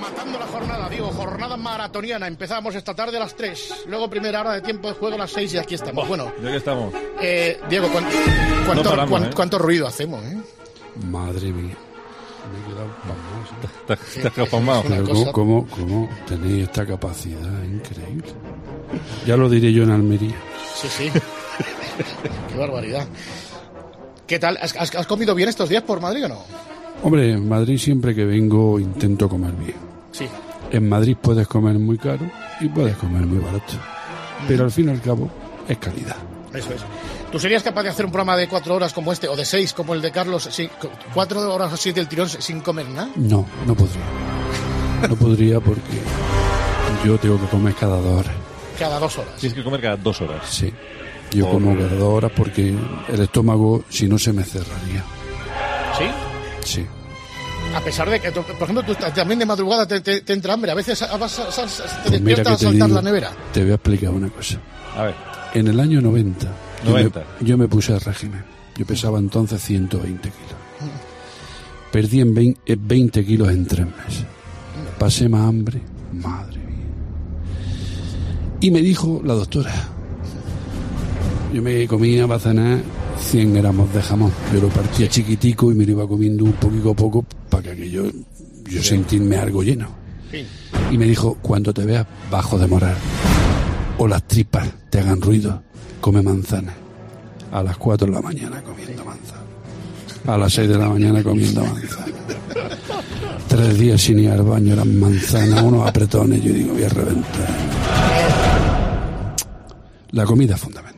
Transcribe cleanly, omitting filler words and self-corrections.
Matando la jornada, digo, jornada maratoniana. Empezamos esta tarde a las 3, luego primera hora de tiempo de juego a las 6 y aquí estamos. Bueno, ya que estamos. Diego, ¿cuánto ruido hacemos, Madre mía. Me he quedado pasmado. ¿Te has quedado pasmado? ¿Cómo tenéis esta capacidad? Increíble. Ya lo diré yo en Almería. Sí. Qué barbaridad. ¿Qué tal? ¿Has comido bien estos días por Madrid o no? Hombre, en Madrid siempre que vengo intento comer bien. Sí. En Madrid puedes comer muy caro y puedes comer muy barato. Pero al fin y al cabo es calidad. Eso es. ¿Tú serías capaz de hacer un programa de 4 horas como este, o de 6 como el de Carlos, 4 horas así del tirón sin comer nada? No podría. No podría porque yo tengo que comer cada 2 horas. Cada 2 horas. Tienes que comer cada 2 horas. Sí. Yo como cada 2 horas porque el estómago, si no, se me cerraría. ¿Sí? Sí. A pesar de que, por ejemplo, tú también de madrugada te entra hambre. A veces te Pues despiertas a saltar la nevera. Te voy a explicar una cosa. A ver. En el año 90. Yo me puse al régimen. Yo pesaba entonces 120 kilos. Perdí en 20 kilos en 3 meses. Pasé más hambre. Madre mía. Y me dijo la doctora. Yo me comía para cenar 100 gramos de jamón. Yo lo partía chiquitico y me lo iba comiendo un poquito a poco para que aquello, yo sentirme algo lleno. Sí. Y me dijo, cuando te veas bajo de moral o las tripas te hagan ruido, come manzana. A las 4 de la mañana comiendo manzana. A las 6 de la mañana comiendo manzana. 3 días sin ir al baño eran manzanas, unos apretones. Yo digo, voy a reventar. La comida es fundamental.